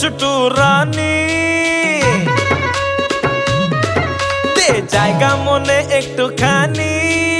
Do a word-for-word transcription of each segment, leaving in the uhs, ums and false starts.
दुष्टू रानी दे जाएगा मोने एक टुकानी।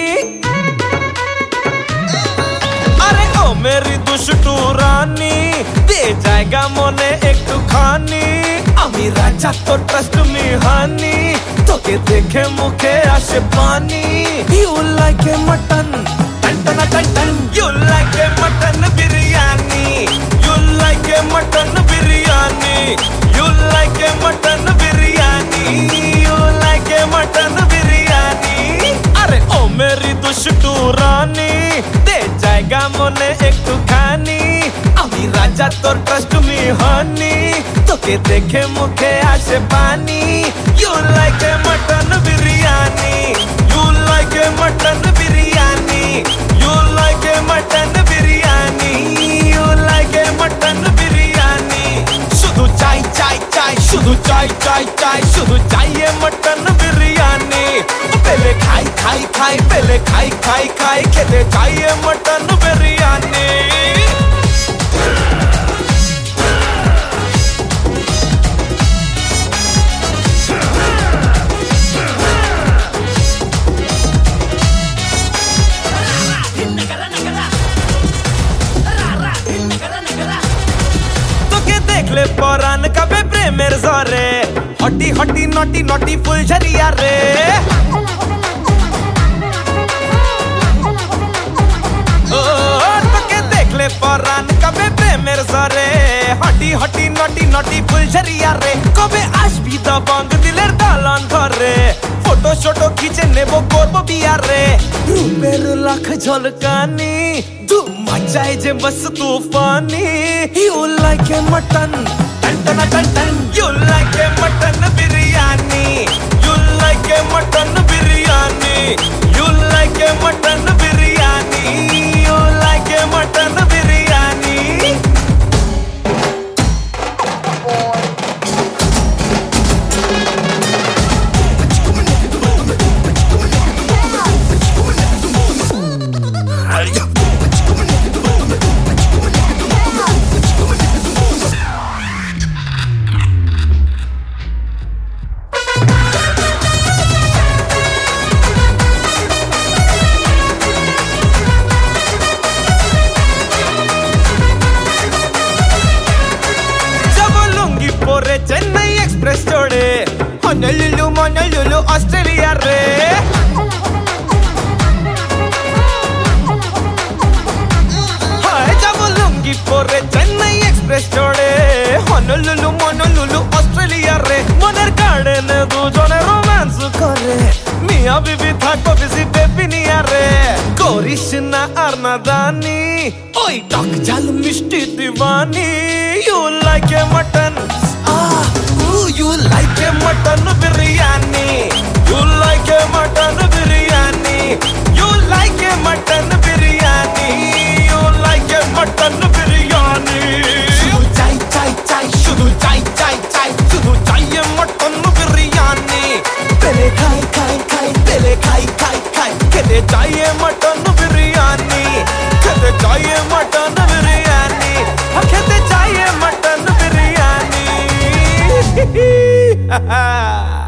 अरे ओ मेरी दुष्टू रानी दे जाएगा मोने एक टुकानी। अमी राजा तो ट्रस्ट मी हानी तोके देखे मुखे आशे पानी। You like a mutton टन टन टन। You like a mutton biryani. You like a mutton biryani. You like a mutton biryani. You like a mutton biryani. अरे ओ मेरी दुष्टू रानी दे जाएगा मोने एक टुकानी। अमी राजा तो ट्रस्ट मी हानी तोके देखे मुखे आशे पानी। You like a mutton biryani. You like a mutton biryani. You like a mutton biryani. You like a mutton biryani. शुधु चाय चाय चाय शुधु चाय चाय चाय शुधु चाहिए मटन बिरयानी। पहले खाई खाई खाई पहले खाई खाई खाई खेते चाहिए मटन बिरयानी। ले परान कबे प्रेमेर जोरे हटी हटी नोटी नोटी फुल झरिया रे। ओ तोके देख ले परान कबे प्रेमेर जोरे हटी हटी नोटी नोटी फुल झरिया रे। कबे आज भी दबंग दिलेर दालान घरे फोटो शोटो खींचे नेबो करबो बिया रे। रूपेर लाख झलकानी धूम मचाए जे बस तूफानी। You like a mutton टन टन टन टन। You like a mutton biryani. You like a mutton biryani. You like a mutton biryani. You like a mutton biryani. Chennai Express छोड़े होनोलुलु मोनोलुलु ऑस्ट्रेलिया रे। हाय जब लुंगी पोरे चेन्नई एक्सप्रेस छोड़े होनोलुलु मोनोलुलु ऑस्ट्रेलिया रे। मोनर गार्डन दुजोने रोमांस करे मिया बीबी थाको बिजी बेबी निया रे। गोरिशना अर्नादानी ओई टक जाल मिष्टी दीवानी। You like a mutton ah ooh you like a mutton biryani। You like a mutton biryani। You like a mutton biryani। You like a mutton biryani। शुधु चाय चाय चाय शुधु चाय चाय चाय शुधु चाहिए मटन बिरयानी। पहले खाई खाई खाई पहले खाई खाई खाई खेते चाहिए मटन बिरयानी। खेते चाहिए मटन बिरयानी। खेते चाहिए मटन बिरयानी।